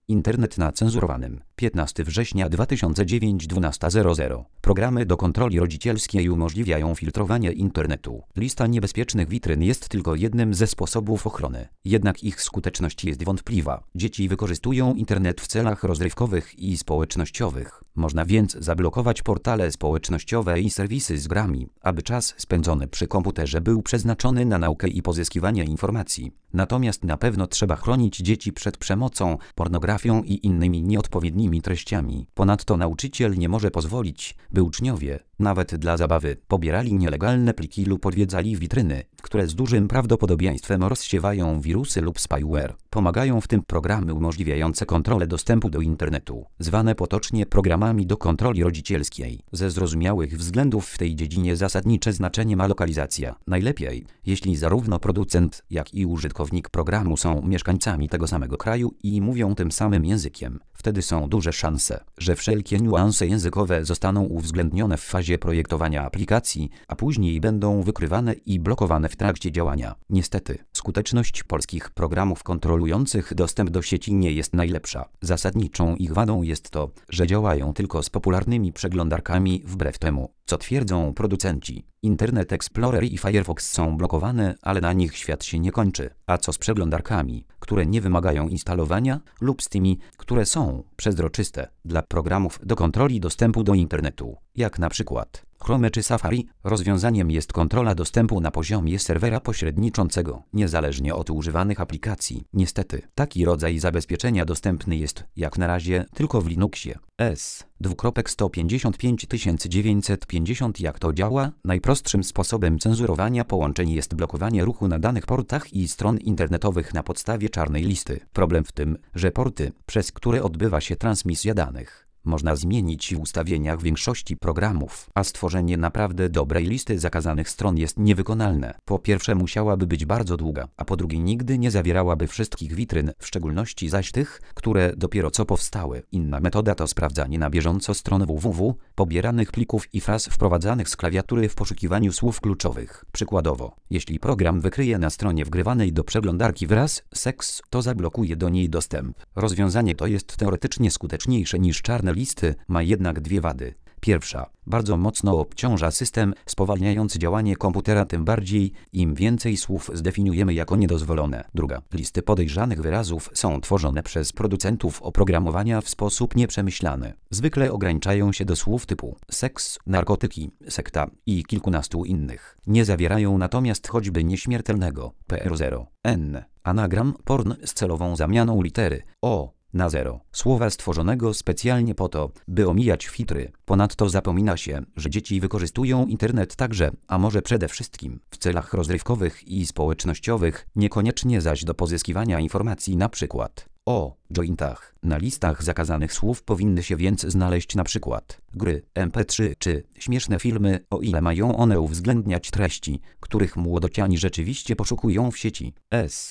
Internet na cenzurowanym. 15 września 2009 12:00. Programy do kontroli rodzicielskiej umożliwiają filtrowanie internetu. Lista niebezpiecznych witryn jest tylko jednym ze sposobów ochrony. Jednak ich skuteczność jest wątpliwa. Dzieci wykorzystują internet w celach rozrywkowych i społecznościowych. Można więc zablokować portale społecznościowe i serwisy z grami, aby czas spędzony przy komputerze był przeznaczony na naukę i pozyskiwanie informacji. Natomiast na pewno trzeba chronić dzieci przed przemocą, pornografią i innymi nieodpowiednimi treściami. Ponadto nauczyciel nie może pozwolić, by uczniowie, nawet dla zabawy, pobierali nielegalne pliki lub odwiedzali witryny, które z dużym prawdopodobieństwem rozsiewają wirusy lub spyware. Pomagają w tym programy umożliwiające kontrolę dostępu do internetu, zwane potocznie programami do kontroli rodzicielskiej. Ze zrozumiałych względów w tej dziedzinie zasadnicze znaczenie ma lokalizacja. Najlepiej, jeśli zarówno producent, jak i użytkownik programu są mieszkańcami tego samego kraju i mówią tym samym językiem. Wtedy są duże szanse, że wszelkie niuanse językowe zostaną uwzględnione w fazie projektowania aplikacji, a później będą wykrywane i blokowane w trakcie działania. Niestety, skuteczność polskich programów kontrolujących dostęp do sieci nie jest najlepsza. Zasadniczą ich wadą jest to, że działają tylko z popularnymi przeglądarkami wbrew temu, co twierdzą producenci. Internet Explorer i Firefox są blokowane, ale na nich świat się nie kończy. A co z przeglądarkami, które nie wymagają instalowania, lub z tymi, które są przezroczyste dla programów do kontroli dostępu do internetu, jak na przykład Chrome czy Safari? Rozwiązaniem jest kontrola dostępu na poziomie serwera pośredniczącego, niezależnie od używanych aplikacji. Niestety, taki rodzaj zabezpieczenia dostępny jest, jak na razie, tylko w Linuxie. S. 2.155.950. Jak to działa? Najprostszym sposobem cenzurowania połączeń jest blokowanie ruchu na danych portach i stron internetowych na podstawie czarnej listy. Problem w tym, że porty, przez które odbywa się transmisja danych, można zmienić w ustawieniach większości programów, a stworzenie naprawdę dobrej listy zakazanych stron jest niewykonalne. Po pierwsze, musiałaby być bardzo długa, a po drugie, nigdy nie zawierałaby wszystkich witryn, w szczególności zaś tych, które dopiero co powstały. Inna metoda to sprawdzanie na bieżąco stron www, pobieranych plików i fraz wprowadzanych z klawiatury w poszukiwaniu słów kluczowych. Przykładowo, jeśli program wykryje na stronie wgrywanej do przeglądarki wyraz seks, to zablokuje do niej dostęp. Rozwiązanie to jest teoretycznie skuteczniejsze niż czarne listy, ma jednak dwie wady. Pierwsza, bardzo mocno obciąża system, spowalniając działanie komputera, tym bardziej im więcej słów zdefiniujemy jako niedozwolone. Druga, listy podejrzanych wyrazów są tworzone przez producentów oprogramowania w sposób nieprzemyślany. Zwykle ograniczają się do słów typu seks, narkotyki, sekta i kilkunastu innych. Nie zawierają natomiast choćby nieśmiertelnego PR0N, anagram porn z celową zamianą litery O na 0, słowa stworzonego specjalnie po to, by omijać filtry. Ponadto zapomina się, że dzieci wykorzystują internet także, a może przede wszystkim, w celach rozrywkowych i społecznościowych, niekoniecznie zaś do pozyskiwania informacji, na przykład o jointach. Na listach zakazanych słów powinny się więc znaleźć na przykład gry, MP3 czy śmieszne filmy, o ile mają one uwzględniać treści, których młodociani rzeczywiście poszukują w sieci. S.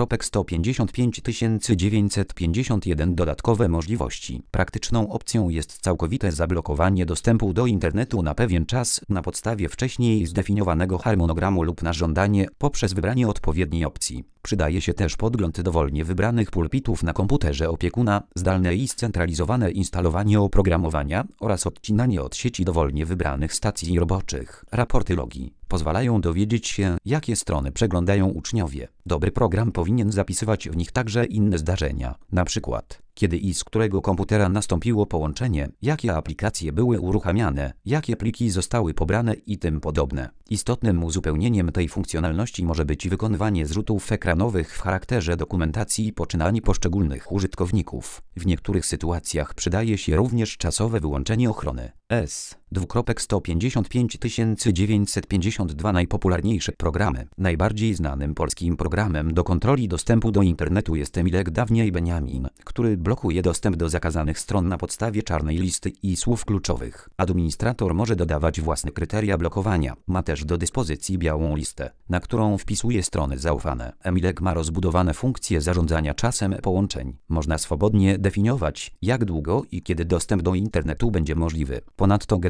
2.155.951. Dodatkowe możliwości. Praktyczną opcją jest całkowite zablokowanie dostępu do internetu na pewien czas na podstawie wcześniej zdefiniowanego harmonogramu lub na żądanie poprzez wybranie odpowiedniej opcji. Przydaje się też podgląd dowolnie wybranych pulpitów na komputerze opiekuna, zdalne i scentralizowane instalowanie oprogramowania oraz odcinanie od sieci dowolnie wybranych stacji roboczych. Raporty logi pozwalają dowiedzieć się, jakie strony przeglądają uczniowie. Dobry program powinien zapisywać w nich także inne zdarzenia, na przykład kiedy i z którego komputera nastąpiło połączenie, jakie aplikacje były uruchamiane, jakie pliki zostały pobrane i tym podobne. Istotnym uzupełnieniem tej funkcjonalności może być wykonywanie zrzutów ekranowych w charakterze dokumentacji poczynań poszczególnych użytkowników. W niektórych sytuacjach przydaje się również czasowe wyłączenie ochrony. S. 2.155.952. Najpopularniejsze programy. Najbardziej znanym polskim programem do kontroli dostępu do internetu jest Emilek, dawniej Beniamin, który blokuje dostęp do zakazanych stron na podstawie czarnej listy i słów kluczowych. Administrator może dodawać własne kryteria blokowania. Ma też do dyspozycji białą listę, na którą wpisuje strony zaufane. Emilek ma rozbudowane funkcje zarządzania czasem połączeń. Można swobodnie definiować, jak długo i kiedy dostęp do internetu będzie możliwy. Ponadto generuje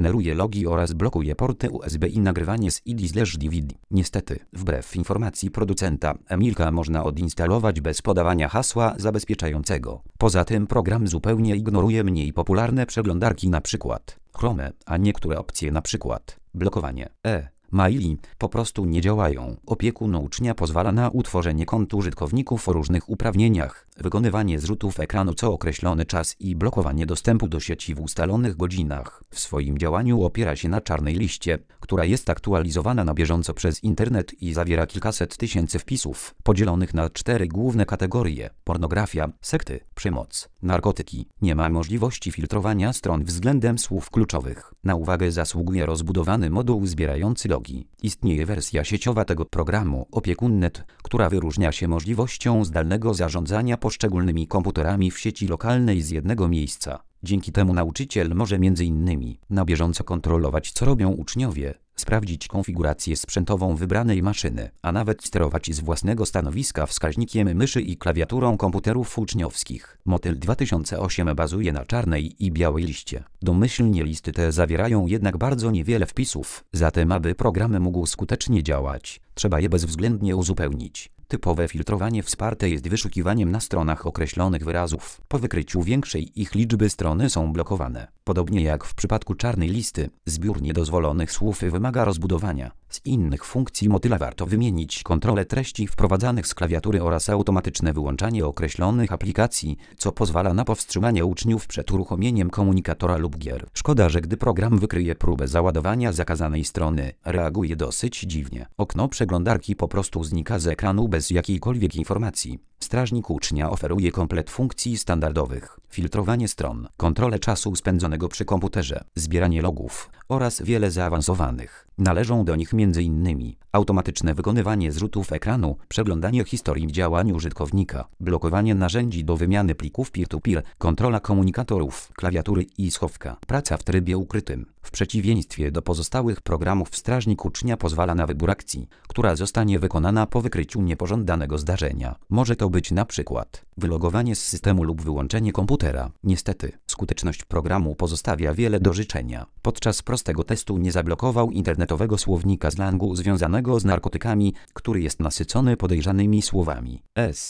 generuje logi oraz blokuje porty USB i nagrywanie z CD/DVD. Niestety, wbrew informacji producenta Emilka można odinstalować bez podawania hasła zabezpieczającego. Poza tym program zupełnie ignoruje mniej popularne przeglądarki np. Chrome, a niektóre opcje np. blokowanie maili po prostu nie działają. Opiekun ucznia pozwala na utworzenie kont użytkowników o różnych uprawnieniach, wykonywanie zrzutów ekranu co określony czas i blokowanie dostępu do sieci w ustalonych godzinach. W swoim działaniu opiera się na czarnej liście, która jest aktualizowana na bieżąco przez internet i zawiera kilkaset tysięcy wpisów, podzielonych na 4 główne kategorie: pornografia, sekty, przemoc, narkotyki. Nie ma możliwości filtrowania stron względem słów kluczowych. Na uwagę zasługuje rozbudowany moduł zbierający logi. Istnieje wersja sieciowa tego programu Opiekun.net, która wyróżnia się możliwością zdalnego zarządzania poszczególnymi komputerami w sieci lokalnej z jednego miejsca. Dzięki temu nauczyciel może m.in. na bieżąco kontrolować, co robią uczniowie, sprawdzić konfigurację sprzętową wybranej maszyny, a nawet sterować z własnego stanowiska wskaźnikiem myszy i klawiaturą komputerów uczniowskich. Motyl 2008 bazuje na czarnej i białej liście. Domyślnie listy te zawierają jednak bardzo niewiele wpisów, zatem aby program mógł skutecznie działać, trzeba je bezwzględnie uzupełnić. Typowe filtrowanie wsparte jest wyszukiwaniem na stronach określonych wyrazów. Po wykryciu większej ich liczby strony są blokowane. Podobnie jak w przypadku czarnej listy, zbiór niedozwolonych słów wymaga rozbudowania. Z innych funkcji motyla warto wymienić kontrolę treści wprowadzanych z klawiatury oraz automatyczne wyłączanie określonych aplikacji, co pozwala na powstrzymanie uczniów przed uruchomieniem komunikatora lub gier. Szkoda, że gdy program wykryje próbę załadowania zakazanej strony, reaguje dosyć dziwnie. Okno przeglądarki po prostu znika z ekranu bez jakiejkolwiek informacji. Strażnik ucznia oferuje komplet funkcji standardowych: filtrowanie stron, kontrolę czasu spędzonego przy komputerze, zbieranie logów oraz wiele zaawansowanych. Należą do nich m.in. automatyczne wykonywanie zrzutów ekranu, przeglądanie historii działań użytkownika, blokowanie narzędzi do wymiany plików peer-to-peer, kontrola komunikatorów, klawiatury i schowka, praca w trybie ukrytym. W przeciwieństwie do pozostałych programów strażnik ucznia pozwala na wybór akcji, która zostanie wykonana po wykryciu niepożądanego zdarzenia. Może to być na przykład wylogowanie z systemu lub wyłączenie komputera. Niestety, skuteczność programu pozostawia wiele do życzenia. Podczas prostego testu nie zablokował internetowego słownika slangu związanego z narkotykami, który jest nasycony podejrzanymi słowami.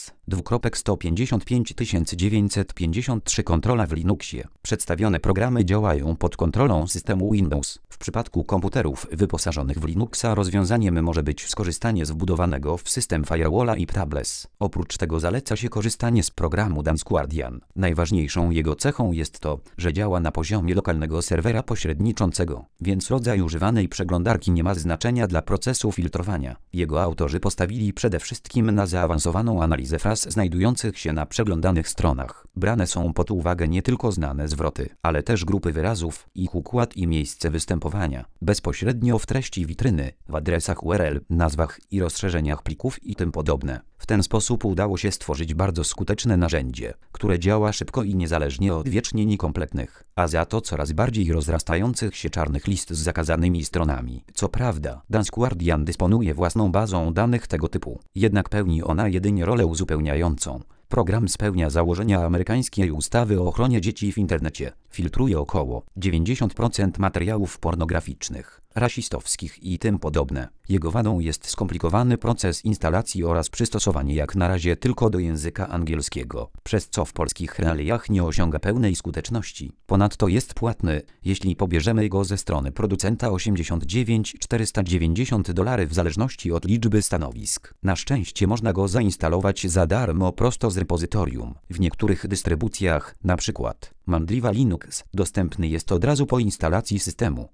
155953 kontrola w Linuxie. Przedstawione programy działają pod kontrolą systemu Windows. W przypadku komputerów wyposażonych w Linuxa rozwiązaniem może być skorzystanie z wbudowanego w system firewalla i tablets. Oprócz tego zaleca się korzystanie z programu Dance Guardian. Najważniejszą jego cechą jest to, że działa na poziomie lokalnego serwera pośredniczącego, więc rodzaj używanej przeglądarki nie ma znaczenia dla procesu filtrowania. Jego autorzy postawili przede wszystkim na zaawansowaną analizę fraz znajdujących się na przeglądanych stronach. Brane są pod uwagę nie tylko znane zwroty, ale też grupy wyrazów, ich układ i miejsce występowania, bezpośrednio w treści witryny, w adresach URL, nazwach i rozszerzeniach plików i tym podobne. W ten sposób udało się stworzyć bardzo skuteczne narzędzie, które działa szybko i niezależnie od wiecznie niekompletnych, a za to coraz bardziej rozrastających się czarnych list z zakazanymi stronami. Co prawda, Dance Guardian dysponuje własną bazą danych tego typu, jednak pełni ona jedynie rolę uzupełniającą. Program spełnia założenia amerykańskiej ustawy o ochronie dzieci w internecie. Filtruje około 90% materiałów pornograficznych, rasistowskich i tym podobne. Jego wadą jest skomplikowany proces instalacji oraz przystosowanie jak na razie tylko do języka angielskiego, przez co w polskich realiach nie osiąga pełnej skuteczności. Ponadto jest płatny, jeśli pobierzemy go ze strony producenta $89,490 w zależności od liczby stanowisk. Na szczęście można go zainstalować za darmo prosto z repozytorium. W niektórych dystrybucjach, np. Mandriva Linux, dostępny jest od razu po instalacji systemu.